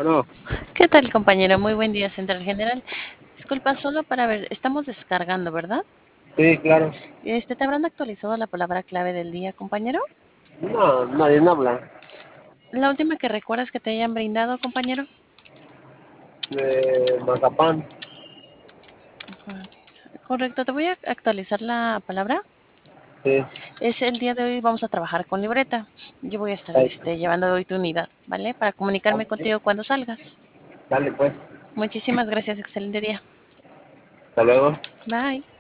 Bueno, ¿Qué tal, compañero? Muy buen día, Central General. Disculpa, solo para ver, estamos descargando, ¿verdad? sí, claro. ¿Te habrán actualizado la palabra clave del día, compañero? No, nadie no habla La última que recuerdas que te hayan brindado, compañero. de mazapán. Correcto, te voy a actualizar la palabra. Sí, Es el día de hoy, vamos a trabajar con libreta. Yo voy a estar ahí, llevando hoy tu unidad, ¿vale? Para comunicarme contigo cuando salgas. dale pues. Muchísimas gracias, excelente día. Hasta luego. Bye.